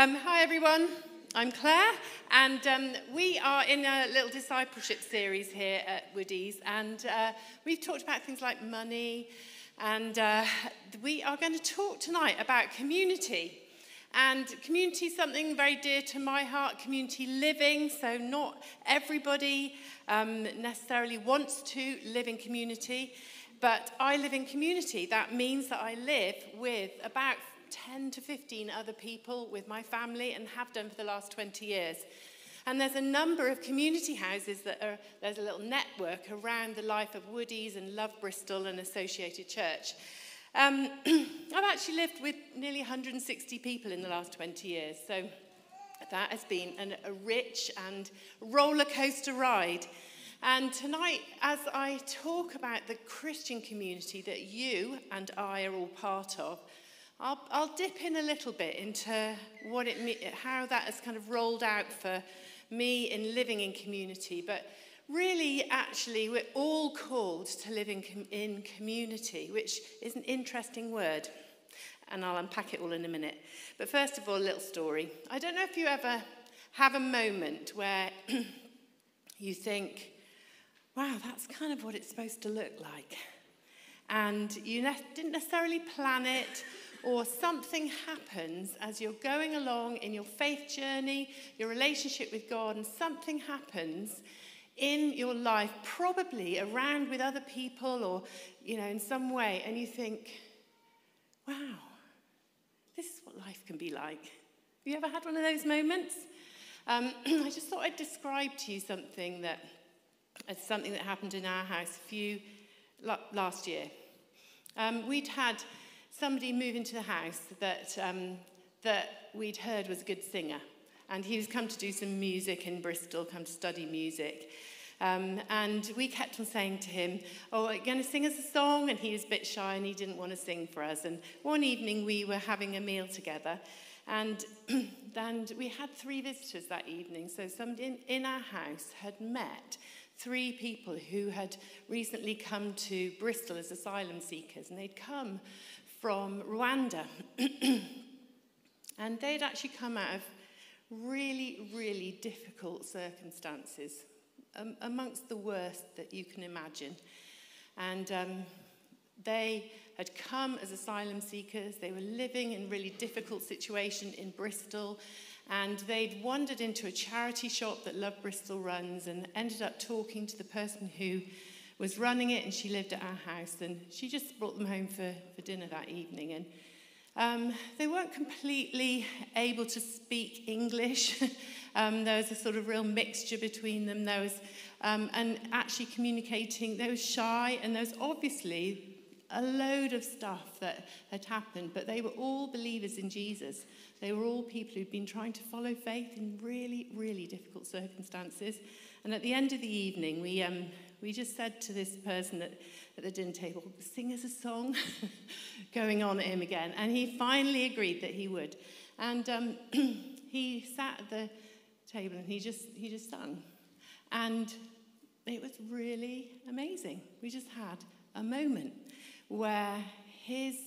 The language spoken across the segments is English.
Hi everyone, I'm Claire, and we are in a little discipleship series here at Woodies, and we've talked about things like money, and we are going to talk tonight about community. And community is something very dear to my heart, community living, so not everybody necessarily wants to live in community, but I live in community. That means that I live with about 10 to 15 other people with my family and have done for the last 20 years. And there's a number of community houses there's a little network around the life of Woodies and Love Bristol and Associated Church. I've actually lived with nearly 160 people in the last 20 years, so that has been a rich and roller coaster ride. And tonight, as I talk about the Christian community that you and I are all part of, I'll dip in a little bit into how that has kind of rolled out for me in living in community. But really, actually, we're all called to live in community, which is an interesting word. And I'll unpack it all in a minute. But first of all, a little story. I don't know if you ever have a moment where you think, wow, that's kind of what it's supposed to look like. And you didn't necessarily plan it, or something happens as you're going along in your faith journey, your relationship with God, and something happens in your life, probably around with other people or, in some way, and you think, wow, this is what life can be like. Have you ever had one of those moments? I just thought I'd describe to you something that happened in our house last year. We'd had somebody move into the house that we'd heard was a good singer. And he was come to do some music in Bristol, come to study music. And we kept on saying to him, oh, are you going to sing us a song? And he was a bit shy and he didn't want to sing for us. And one evening we were having a meal together. And we had 3 visitors that evening. So somebody in our house had met 3 people who had recently come to Bristol as asylum seekers. And they'd come from Rwanda. And they'd actually come out of really, really difficult circumstances, amongst the worst that you can imagine. And they had come as asylum seekers. They were living in a really difficult situation in Bristol. And they'd wandered into a charity shop that Love Bristol runs and ended up talking to the person who was running it, and she lived at our house, and she just brought them home for dinner that evening. And they weren't completely able to speak English. There was a sort of real mixture between them. There was, and actually communicating, they were shy, and there was obviously a load of stuff that had happened, but they were all believers in Jesus. They were all people who'd been trying to follow faith in really, really difficult circumstances. And at the end of the evening, we just said to this person at the dinner table, sing us a song, going on at him again. And he finally agreed that he would. And he sat at the table and he just sang. And it was really amazing. We just had a moment where his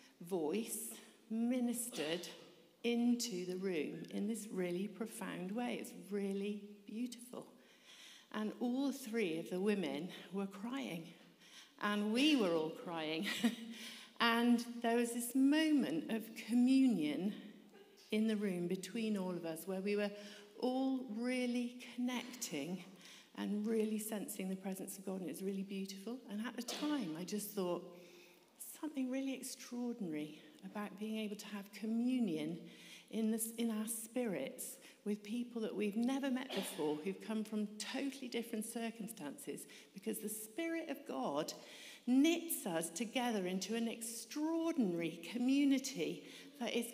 voice ministered into the room in this really profound way. It's really beautiful. And all 3 of the women were crying. And we were all crying. And there was this moment of communion in the room between all of us where we were all really connecting and really sensing the presence of God. And it was really beautiful. And at the time, I just thought, something really extraordinary about being able to have communion in our spirits with people that we've never met before, who've come from totally different circumstances, because the Spirit of God knits us together into an extraordinary community that is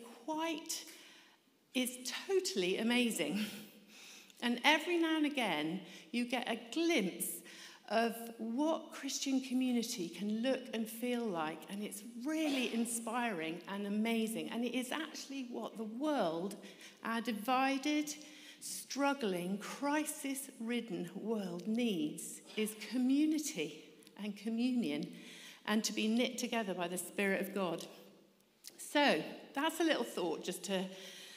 totally amazing. And every now and again, you get a glimpse of what Christian community can look and feel like, and it's really inspiring and amazing. And it is actually what the world, our divided, struggling, crisis-ridden world needs, is community and communion, and to be knit together by the Spirit of God. So that's a little thought just to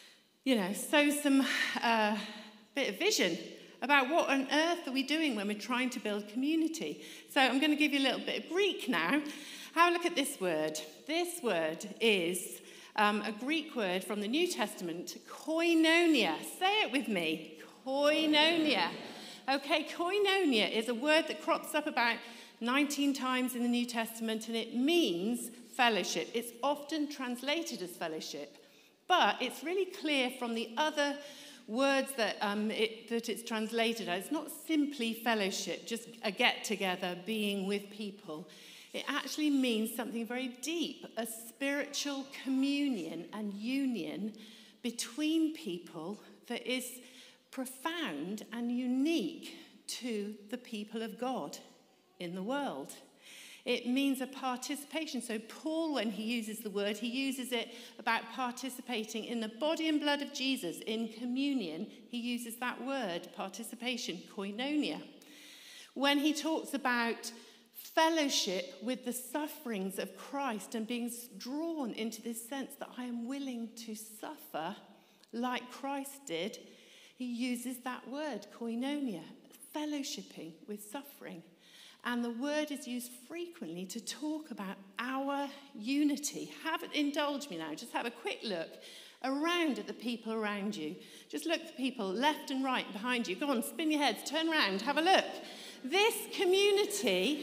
sow some bit of vision about what on earth are we doing when we're trying to build community. So I'm going to give you a little bit of Greek now. Have a look at this word. This word is a Greek word from the New Testament, koinonia. Say it with me, koinonia. Okay, koinonia is a word that crops up about 19 times in the New Testament, and it means fellowship. It's often translated as fellowship, but it's really clear from the other words that it's translated as. It's not simply fellowship, just a get-together, being with people. It actually means something very deep, a spiritual communion and union between people that is profound and unique to the people of God in the world. It means a participation. So Paul, when he uses the word, he uses it about participating in the body and blood of Jesus, in communion. He uses that word, participation, koinonia. When he talks about fellowship with the sufferings of Christ and being drawn into this sense that I am willing to suffer like Christ did, he uses that word, koinonia, fellowshipping with suffering. And the word is used frequently to talk about our unity. Indulge me now, just have a quick look around at the people around you. Just look at the people left and right behind you. Go on, spin your heads, turn around, have a look. This community,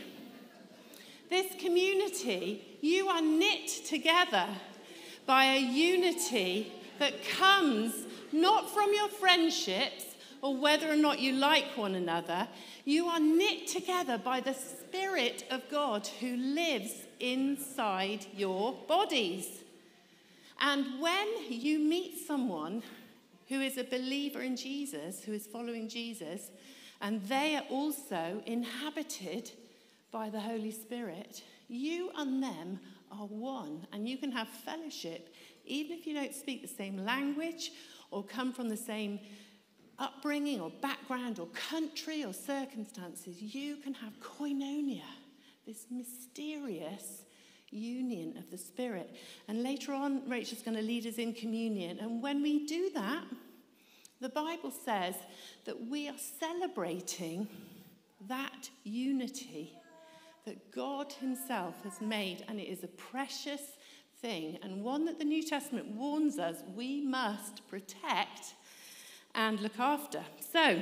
you are knit together by a unity that comes not from your friendships or whether or not you like one another. You are knit together by the Spirit of God who lives inside your bodies. And when you meet someone who is a believer in Jesus, who is following Jesus, and they are also inhabited by the Holy Spirit, you and them are one, and you can have fellowship even if you don't speak the same language or come from the same upbringing or background or country or circumstances. You can have koinonia, this mysterious union of the Spirit. And later on, Rachel's going to lead us in communion. And when we do that, the Bible says that we are celebrating that unity that God himself has made, and it is a precious thing, and one that the New Testament warns us we must protect and look after. So,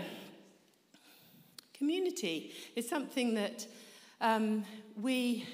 community is something that we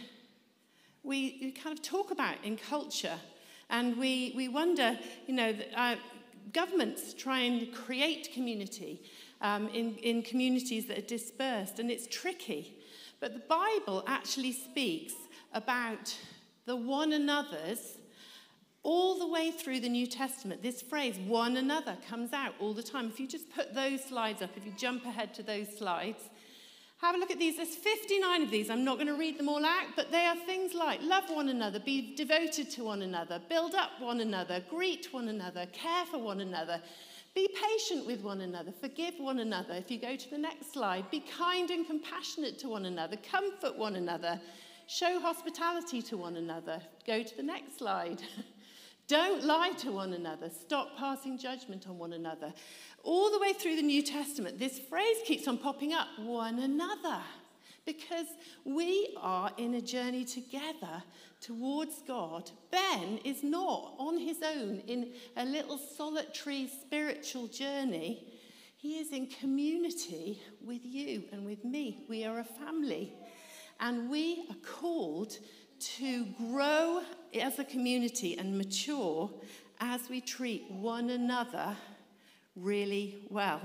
kind of talk about in culture, and we wonder, that governments try and create community in communities that are dispersed, and it's tricky. But the Bible actually speaks about the one another's all the way through the New Testament. This phrase, one another, comes out all the time. If you just put those slides up, if you jump ahead to those slides, have a look at these. There's 59 of these. I'm not going to read them all out, but they are things like love one another, be devoted to one another, build up one another, greet one another, care for one another, be patient with one another, forgive one another. If you go to the next slide, be kind and compassionate to one another, comfort one another, show hospitality to one another. Go to the next slide. Don't lie to one another. Stop passing judgment on one another. All the way through the New Testament, this phrase keeps on popping up, one another, because we are in a journey together towards God. Ben is not on his own in a little solitary spiritual journey. He is in community with you and with me. We are a family, and we are called to grow as a community and mature as we treat one another really well.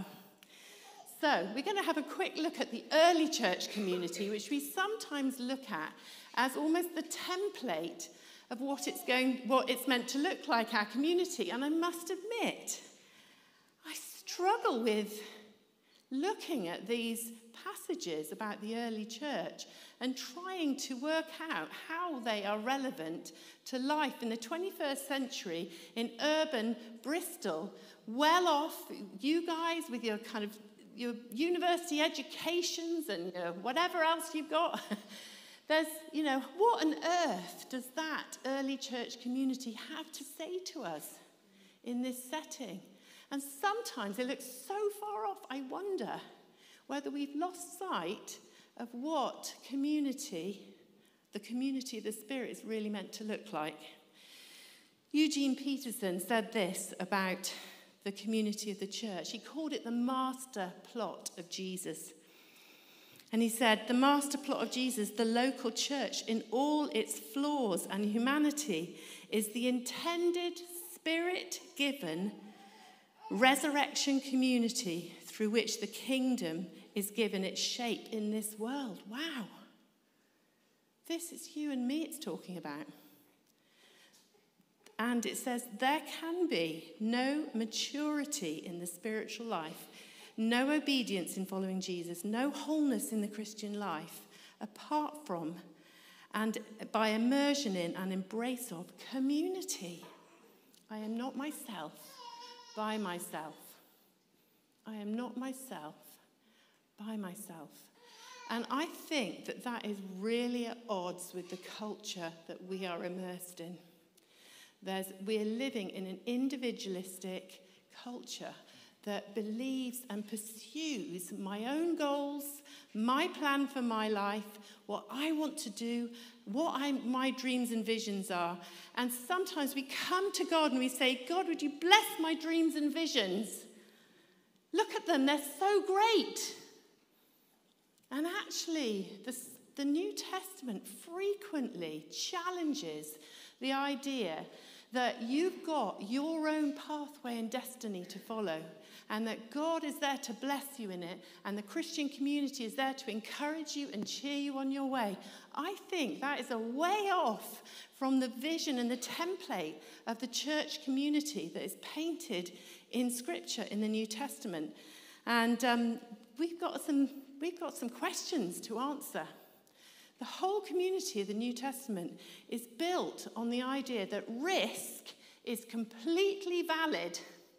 So we're going to have a quick look at the early church community, which we sometimes look at as almost the template of what it's meant to look like, our community. And I must admit, I struggle with looking at these passages about the early church and trying to work out how they are relevant to life in the 21st century in urban Bristol, well off, you guys with your kind of your university educations and whatever else you've got. There's, what on earth does that early church community have to say to us in this setting? And sometimes it looks so far off, I wonder whether we've lost sight of what the community of the Spirit is really meant to look like. Eugene Peterson said this about the community of the church. He called it the master plot of Jesus. And he said, the master plot of Jesus, the local church, in all its flaws and humanity, is the intended, Spirit-given resurrection community through which the kingdom is given its shape in this world. Wow. This is you and me it's talking about. And it says there can be no maturity in the spiritual life, no obedience in following Jesus, no wholeness in the Christian life, apart from and by immersion in and embrace of community. I am not myself by myself. I am not myself by myself. And I think that that is really at odds with the culture that we are immersed in. We're living in an individualistic culture that believes and pursues my own goals, my plan for my life, what I want to do, my dreams and visions are. And sometimes we come to God and we say, God, would you bless my dreams and visions? Look at them, they're so great. And actually, the New Testament frequently challenges the idea that you've got your own pathway and destiny to follow, and that God is there to bless you in it, and the Christian community is there to encourage you and cheer you on your way. I think that is a way off from the vision and the template of the church community that is painted in Scripture in the New Testament. And we've got some questions to answer. The whole community of the New Testament is built on the idea that risk is completely valid.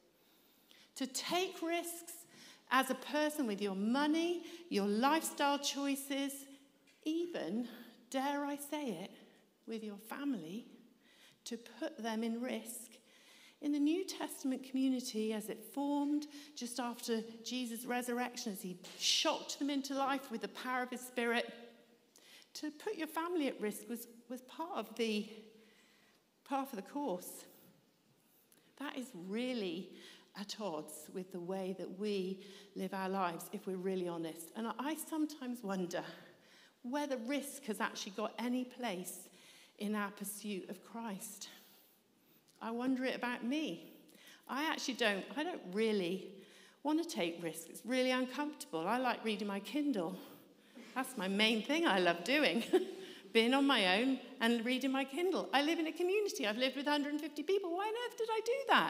To take risks as a person with your money, your lifestyle choices, even, dare I say it, with your family, to put them in risk. In the New Testament community, as it formed just after Jesus' resurrection, as he shocked them into life with the power of his Spirit, to put your family at risk was part of the course. That is really at odds with the way that we live our lives, if we're really honest. And I sometimes wonder whether risk has actually got any place in our pursuit of Christ. I wonder it about me. I don't really want to take risks. It's really uncomfortable. I like reading my Kindle. That's my main thing I love doing, being on my own and reading my Kindle. I live in a community. I've lived with 150 people. Why on earth did I do that?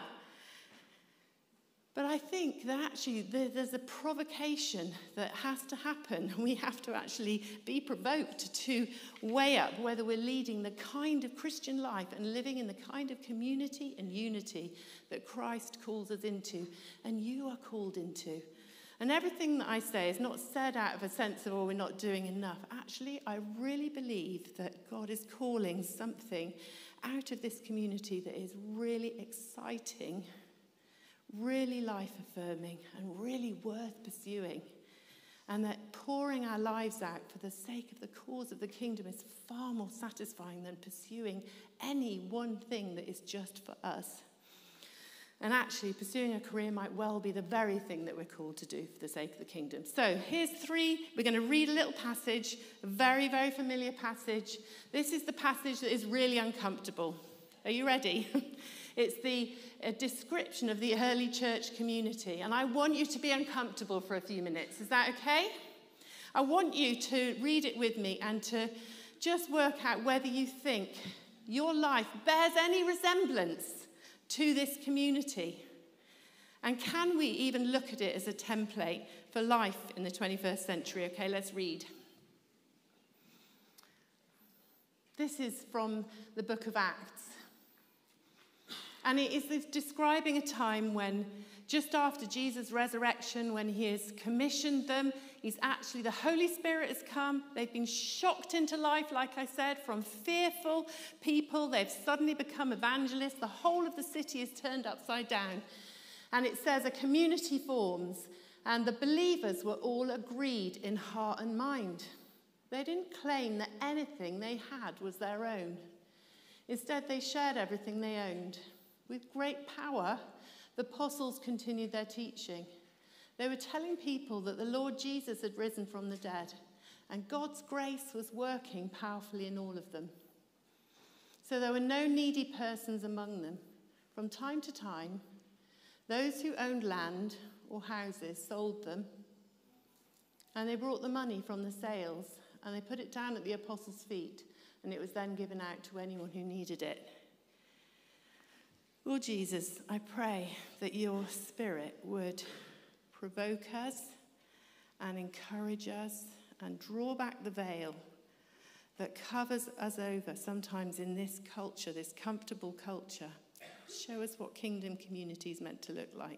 But I think that actually there's a provocation that has to happen. We have to actually be provoked to weigh up whether we're leading the kind of Christian life and living in the kind of community and unity that Christ calls us into and you are called into. And everything that I say is not said out of a sense of, oh, we're not doing enough. Actually, I really believe that God is calling something out of this community that is really exciting, really life-affirming, and really worth pursuing. And that pouring our lives out for the sake of the cause of the kingdom is far more satisfying than pursuing any one thing that is just for us. And actually, pursuing a career might well be the very thing that we're called to do for the sake of the kingdom. So here's 3. We're going to read a little passage, a very, very familiar passage. This is the passage that is really uncomfortable. Are you ready? It's a description of the early church community. And I want you to be uncomfortable for a few minutes. Is that okay? I want you to read it with me and to just work out whether you think your life bears any resemblance to this community. And can we even look at it as a template for life in the 21st century? Okay, let's read. This is from the book of Acts. And it is describing a time when, just after Jesus' resurrection, when he has commissioned them, the Holy Spirit has come. They've been shocked into life, like I said, from fearful people. They've suddenly become evangelists. The whole of the city is turned upside down. And it says a community forms, and the believers were all agreed in heart and mind. They didn't claim that anything they had was their own. Instead, they shared everything they owned. With great power, the apostles continued their teaching. They were telling people that the Lord Jesus had risen from the dead, and God's grace was working powerfully in all of them. So there were no needy persons among them. From time to time, those who owned land or houses sold them, and they brought the money from the sales, and they put it down at the apostles' feet, and it was then given out to anyone who needed it. Lord Jesus, I pray that your Spirit would provoke us and encourage us and draw back the veil that covers us over sometimes in this culture, this comfortable culture. Show us what kingdom community is meant to look like.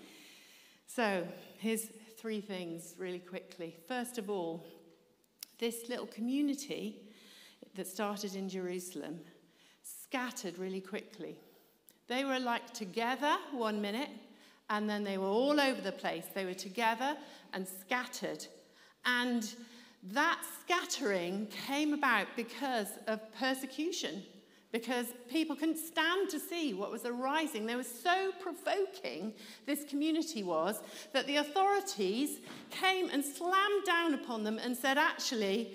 So here's 3 things really quickly. First of all, this little community that started in Jerusalem scattered really quickly. They were like together 1 minute, and then they were all over the place. They were together and scattered. And that scattering came about because of persecution, because people couldn't stand to see what was arising. They were so provoking, this community was, that the authorities came and slammed down upon them and said, actually,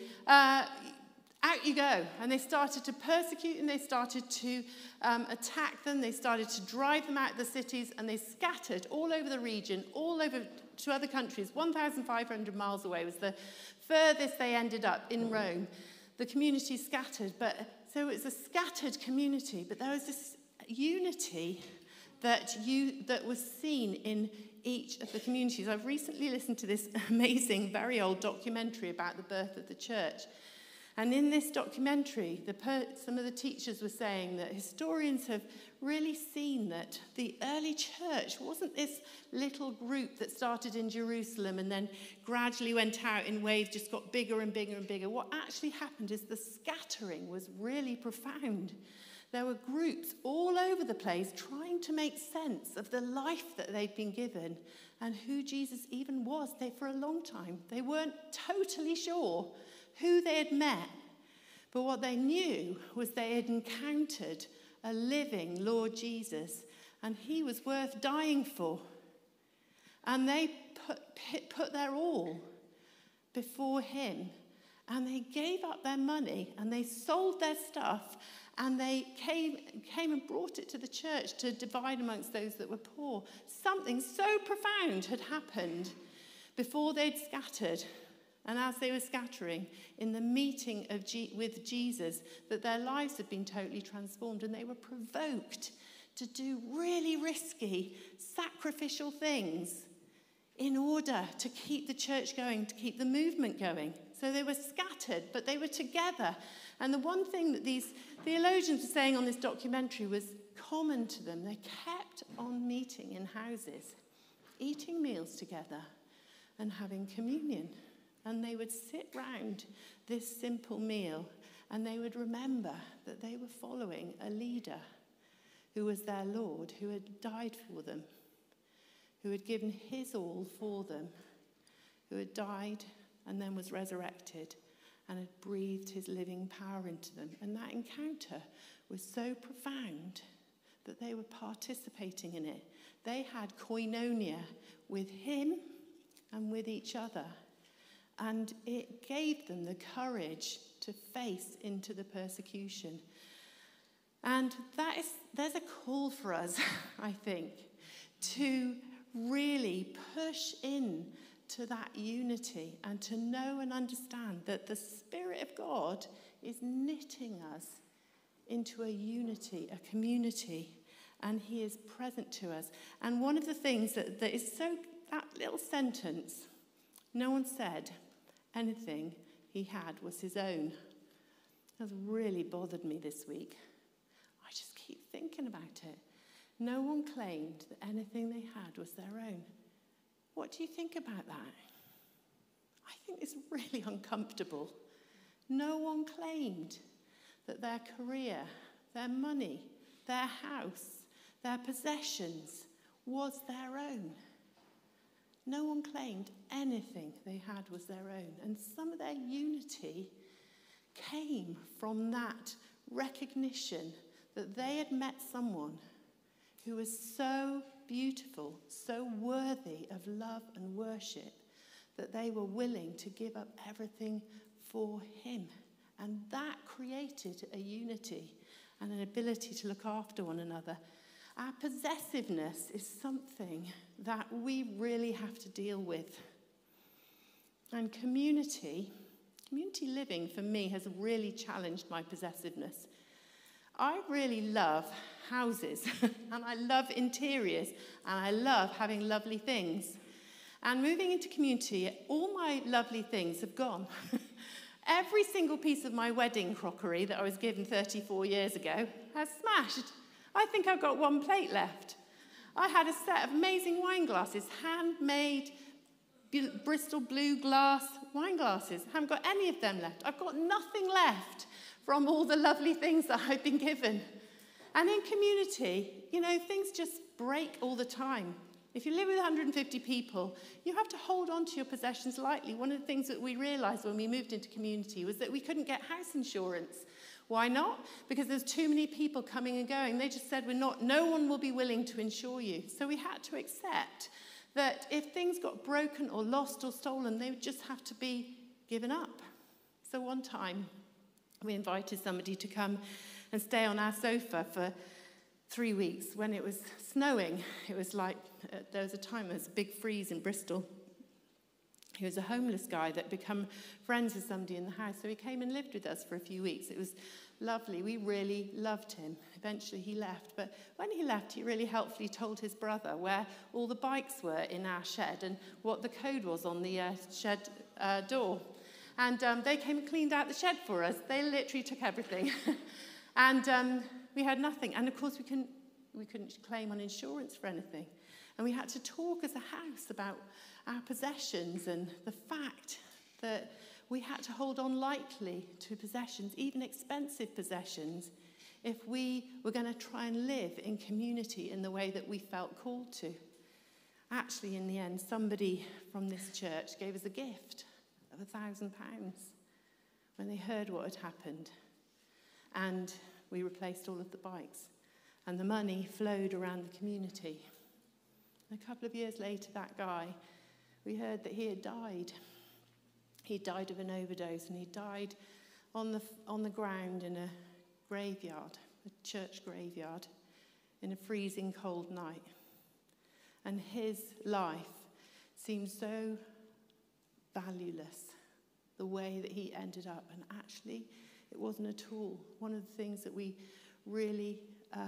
out you go. And they started to persecute them, they started to attack them, they started to drive them out of the cities, and they scattered all over the region, all over to other countries. 1,500 miles away was the furthest they ended up, in Rome. The community scattered, so it's a scattered community, but there was this unity that was seen in each of the communities. I've recently listened to this amazing, very old documentary about the birth of the church. And in this documentary, some of the teachers were saying that historians have really seen that the early church wasn't this little group that started in Jerusalem and then gradually went out in waves, just got bigger and bigger and bigger. What actually happened is the scattering was really profound. There were groups all over the place trying to make sense of the life that they'd been given and who Jesus even was. For a long time, they weren't totally sure who they had met, but what they knew was they had encountered a living Lord Jesus, and he was worth dying for. And they put their all before him, and they gave up their money, and they sold their stuff, and they came and brought it to the church to divide amongst those that were poor. Something so profound had happened before they'd scattered. And as they were scattering, in the meeting with Jesus, that their lives had been totally transformed, and they were provoked to do really risky, sacrificial things in order to keep the church going, to keep the movement going. So they were scattered, but they were together. And the one thing that these theologians were saying on this documentary was common to them. They kept on meeting in houses, eating meals together, and having communion. And they would sit round this simple meal, and they would remember that they were following a leader who was their Lord, who had died for them, who had given his all for them, who had died and then was resurrected and had breathed his living power into them. And that encounter was so profound that they were participating in it. They had koinonia with him and with each other. And it gave them the courage to face into the persecution. And there's a call for us, I think, to really push in to that unity and to know and understand that the Spirit of God is knitting us into a unity, a community, and he is present to us. And one of the things that is so, that little sentence, no one said anything he had was his own, has really bothered me this week. I just keep thinking about it. No one claimed that anything they had was their own. What do you think about that? I think it's really uncomfortable. No one claimed that their career, their money, their house, their possessions was their own. No one claimed anything they had was their own. And some of their unity came from that recognition that they had met someone who was so beautiful, so worthy of love and worship, that they were willing to give up everything for him. And that created a unity and an ability to look after one another. Our possessiveness is something that we really have to deal with. And community living for me has really challenged my possessiveness. I really love houses and I love interiors and I love having lovely things. And moving into community, all my lovely things have gone. Every single piece of my wedding crockery that I was given 34 years ago has smashed. I think I've got one plate left. I had a set of amazing wine glasses, handmade Bristol blue glass wine glasses. I haven't got any of them left. I've got nothing left from all the lovely things that I've been given. And in community, things just break all the time. If you live with 150 people, you have to hold on to your possessions lightly. One of the things that we realised when we moved into community was that we couldn't get house insurance. Why not? Because there's too many people coming and going. They just said, no one will be willing to insure you. So we had to accept that if things got broken or lost or stolen, they would just have to be given up. So one time, we invited somebody to come and stay on our sofa for 3 weeks. When it was snowing, it was like, there was a time there was a big freeze in Bristol. He was a homeless guy that had become friends with somebody in the house, so he came and lived with us for a few weeks. It was lovely. We really loved him. Eventually he left, but when he left, he really helpfully told his brother where all the bikes were in our shed and what the code was on the shed door. And they came and cleaned out the shed for us. They literally took everything. And we had nothing. And of course, we couldn't claim on insurance for anything. And we had to talk as a house about our possessions and the fact that we had to hold on lightly to possessions, even expensive possessions, if we were going to try and live in community in the way that we felt called to. Actually, in the end, somebody from this church gave us a gift of £1,000 when they heard what had happened. And we replaced all of the bikes. And the money flowed around the community. And a couple of years later, that guy, we heard that he had died. He died of an overdose, and he died on the ground in a graveyard, a church graveyard, in a freezing cold night. And his life seemed so valueless, the way that he ended up. And actually, it wasn't at all. One of the things that we really,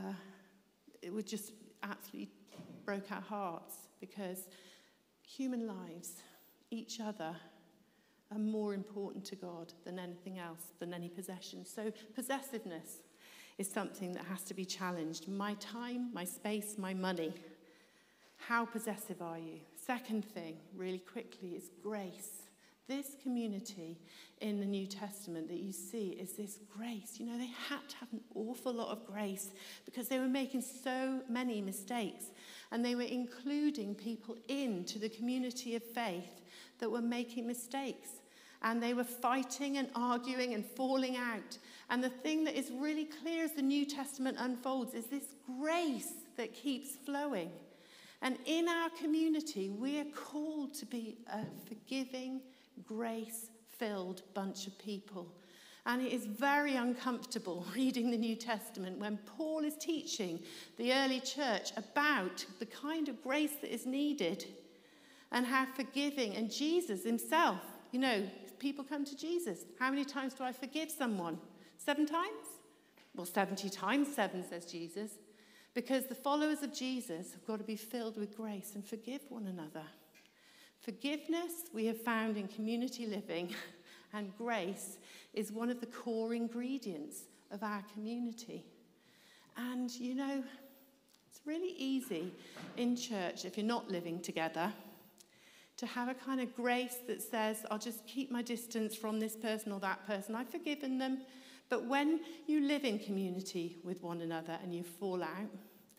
it was just absolutely broke our hearts, because human lives, each other, are more important to God than anything else, than any possession. So possessiveness is something that has to be challenged. My time, my space, my money. How possessive are you? Second thing, really quickly, is grace. This community in the New Testament that you see is this grace. They had to have an awful lot of grace because they were making so many mistakes, and they were including people into the community of faith that were making mistakes, and they were fighting and arguing and falling out. And the thing that is really clear as the New Testament unfolds is this grace that keeps flowing. And in our community, we are called to be a forgiving, grace-filled bunch of people. And it is very uncomfortable reading the New Testament when Paul is teaching the early church about the kind of grace that is needed and how forgiving. And Jesus himself, people come to Jesus. How many times do I forgive someone? 7 times? Well, 70 times 7, says Jesus. Because the followers of Jesus have got to be filled with grace and forgive one another. Forgiveness we have found in community living, and grace is one of the core ingredients of our community. And, it's really easy in church, if you're not living together, to have a kind of grace that says, I'll just keep my distance from this person or that person. I've forgiven them. But when you live in community with one another and you fall out,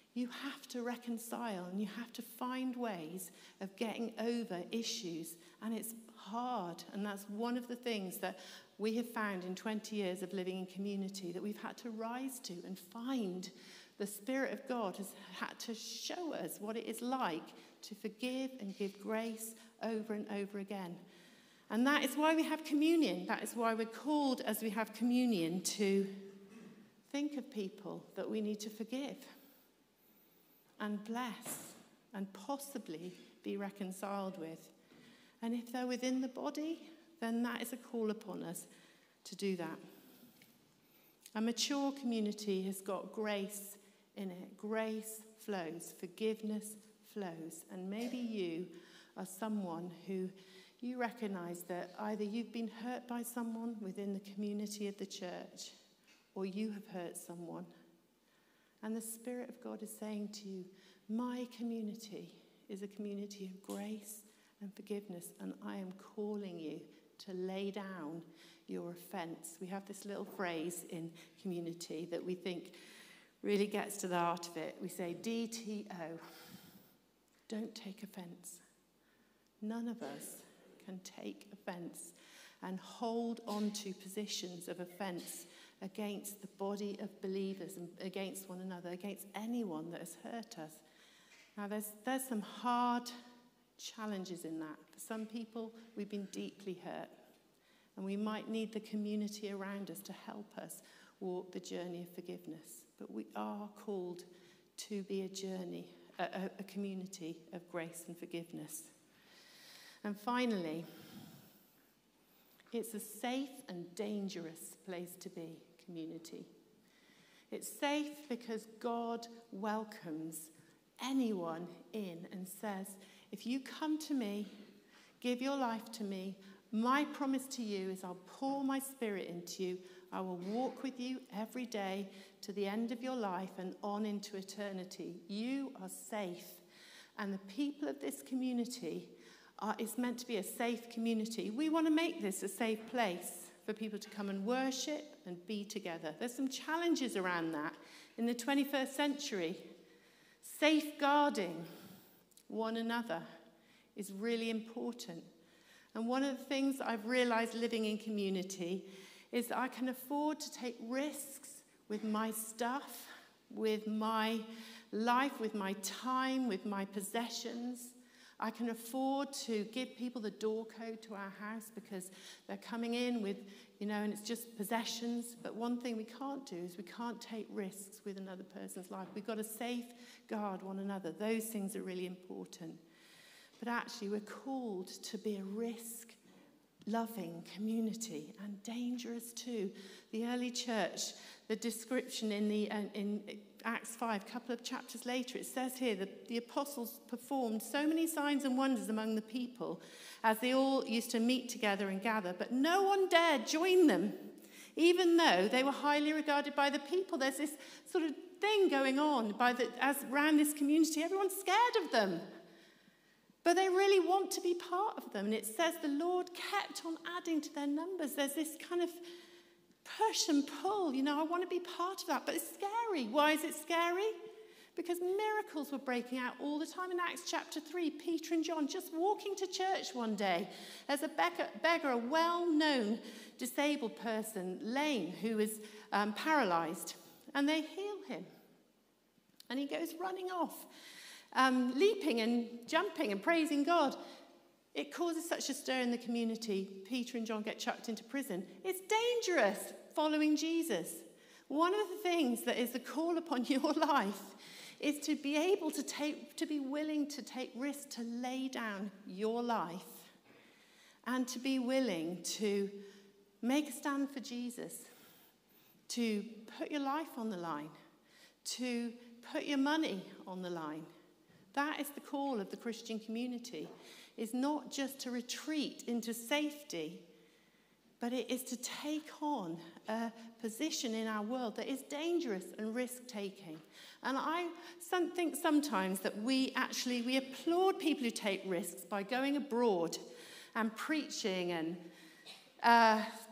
You have to reconcile and you have to find ways of getting over issues. And it's hard. And that's one of the things that we have found in 20 years of living in community, that we've had to rise to and find. The Spirit of God has had to show us what it is like to forgive and give grace over and over again. And that is why we have communion. That is why we're called, as we have communion, to think of people that we need to forgive and bless and possibly be reconciled with. And if they're within the body, then that is a call upon us to do that. A mature community has got grace in it. Grace flows, forgiveness flows. And maybe you are someone who you recognize that either you've been hurt by someone within the community of the church, or you have hurt someone. And the Spirit of God is saying to you, my community is a community of grace and forgiveness, and I am calling you to lay down your offense. We have this little phrase in community that we think really gets to the heart of it. We say DTO. Don't take offense. None of us can take offense and hold on to positions of offense against the body of believers and against one another, against anyone that has hurt us. Now, there's some hard challenges in that. For some people, we've been deeply hurt, and we might need the community around us to help us walk the journey of forgiveness. But we are called to be a community of grace and forgiveness. And finally, it's a safe and dangerous place to be, community. It's safe because God welcomes anyone in and says, if you come to me, give your life to me, my promise to you is I'll pour my Spirit into you. I will walk with you every day to the end of your life and on into eternity. You are safe. And the people of this community it's meant to be a safe community. We want to make this a safe place for people to come and worship and be together. There's some challenges around that in the 21st century. Safeguarding one another is really important. And one of the things I've realized living in community is that I can afford to take risks with my stuff, with my life, with my time, with my possessions. I can afford to give people the door code to our house because they're coming in with, and it's just possessions. But one thing we can't do is we can't take risks with another person's life. We've got to safeguard one another. Those things are really important. But actually, we're called to be a risk-loving community, and dangerous too. The early church, the description in Acts 5, a couple of chapters later, it says here that the apostles performed so many signs and wonders among the people as they all used to meet together and gather, but no one dared join them, even though they were highly regarded by the people. There's this sort of thing going on around this community. Everyone's scared of them, but they really want to be part of them. And it says the Lord kept on adding to their numbers. There's this kind of push and pull. I want to be part of that, but it's scary. Why is it scary? Because miracles were breaking out all the time. In Acts chapter 3, Peter and John just walking to church one day. There's a beggar, a well-known disabled person, lame, who is paralyzed, and they heal him. And he goes running off, leaping and jumping and praising God. It causes such a stir in the community. Peter and John get chucked into prison. It's dangerous following Jesus. One of the things that is the call upon your life is to be able to be willing to take risks, to lay down your life, and to be willing to make a stand for Jesus, to put your life on the line, to put your money on the line. That is the call of the Christian community. Is not just to retreat into safety, but it is to take on a position in our world that is dangerous and risk-taking. And I think sometimes that we applaud people who take risks by going abroad and preaching and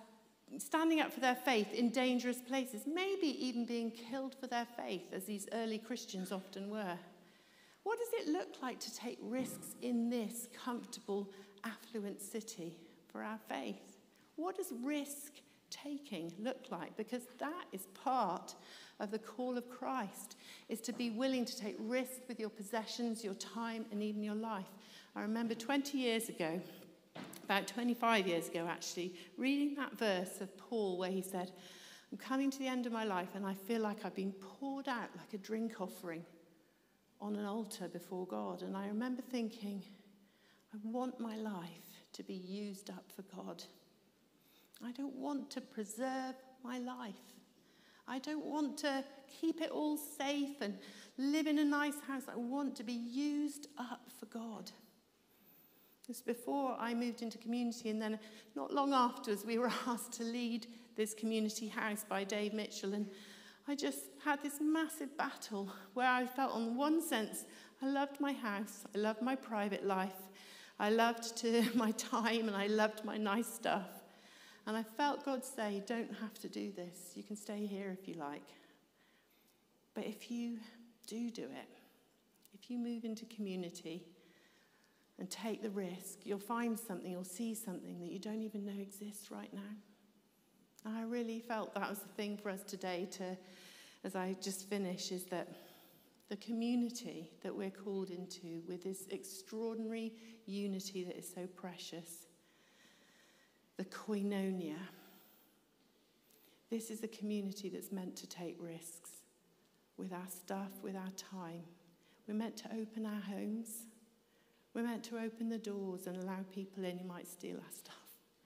standing up for their faith in dangerous places, maybe even being killed for their faith, as these early Christians often were. What does it look like to take risks in this comfortable, affluent city for our faith? What does risk taking look like? Because that is part of the call of Christ, is to be willing to take risks with your possessions, your time, and even your life. I remember 20 years ago, about 25 years ago actually, reading that verse of Paul where he said, I'm coming to the end of my life and I feel like I've been poured out like a drink offering on an altar before God. And I remember thinking, I want my life to be used up for God. I don't want to preserve my life. I don't want to keep it all safe and live in a nice house. I want to be used up for God. This was before I moved into community, and then not long afterwards we were asked to lead this community house by Dave Mitchell, and I just had this massive battle where I felt, on one sense, I loved my house, I loved my private life, I loved my time, and I loved my nice stuff. And I felt God say, you don't have to do this. You can stay here if you like. But if you do it, if you move into community and take the risk, you'll find something, you'll see something that you don't even know exists right now. And I really felt that was the thing for us today to, as I just finish, is that the community that we're called into with this extraordinary unity that is so precious, the koinonia. This is a community that's meant to take risks with our stuff, with our time. We're meant to open our homes. We're meant to open the doors and allow people in who might steal our stuff.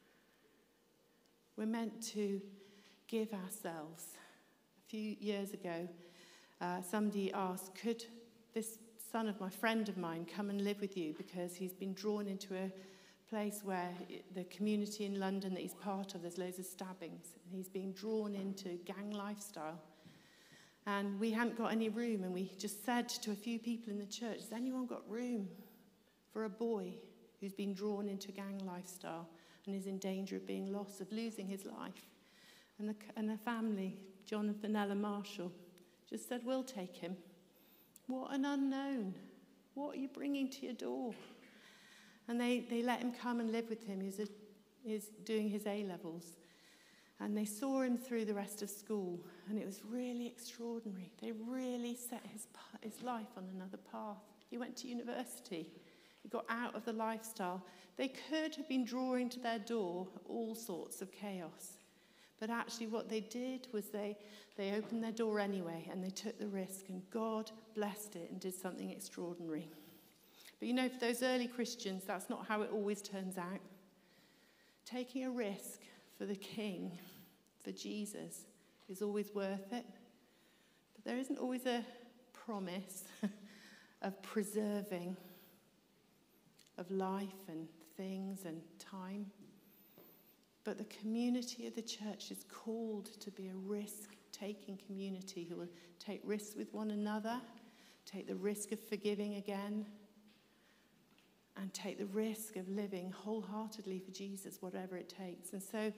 We're meant to give ourselves. A few years ago, somebody asked, could this son of my friend of mine come and live with you, because he's been drawn into a place where the community in London that he's part of, there's loads of stabbings, and he's being drawn into gang lifestyle. And we hadn't got any room, and we just said to a few people in the church, has anyone got room for a boy who's been drawn into gang lifestyle and is in danger of being lost, of losing his life? And the family, John and Fenella Marshall, just said, we'll take him. What an unknown. What are you bringing to your door? And they let him come and live with him. He's doing his A-levels. And they saw him through the rest of school. And it was really extraordinary. They really set his life on another path. He went to university. He got out of the lifestyle. They could have been drawing to their door all sorts of chaos. But actually what they did was they opened their door anyway, and they took the risk. And God blessed it and did something extraordinary. But you know, for those early Christians, that's not how it always turns out. Taking a risk for the King, for Jesus, is always worth it. But there isn't always a promise of preserving of life and things and time. But the community of the church is called to be a risk-taking community who will take risks with one another, take the risk of forgiving again, and take the risk of living wholeheartedly for Jesus, whatever it takes. And so,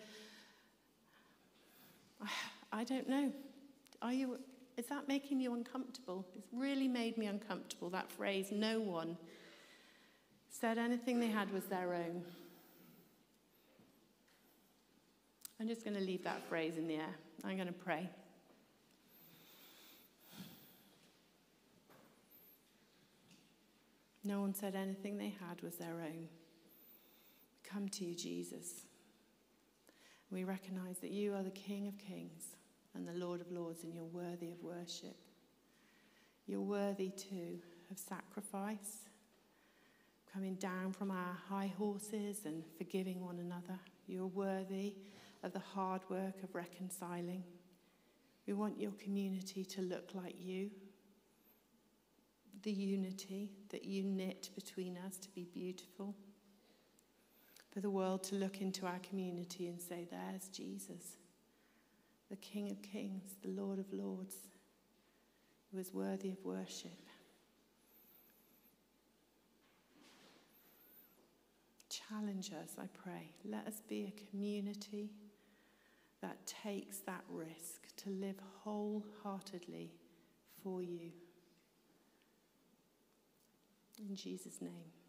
I don't know. Is that making you uncomfortable? It's really made me uncomfortable, that phrase, no one said anything they had was their own. I'm just going to leave that phrase in the air. I'm going to pray. No one said anything they had was their own. We come to you, Jesus. We recognize that you are the King of Kings and the Lord of Lords, and you're worthy of worship. You're worthy, too, of sacrifice, coming down from our high horses and forgiving one another. You're worthy of the hard work of reconciling. We want your community to look like you. The unity that you knit between us to be beautiful. For the world to look into our community and say, there's Jesus, the King of Kings, the Lord of Lords, who is worthy of worship. Challenge us, I pray. Let us be a community that takes that risk to live wholeheartedly for you. In Jesus' name.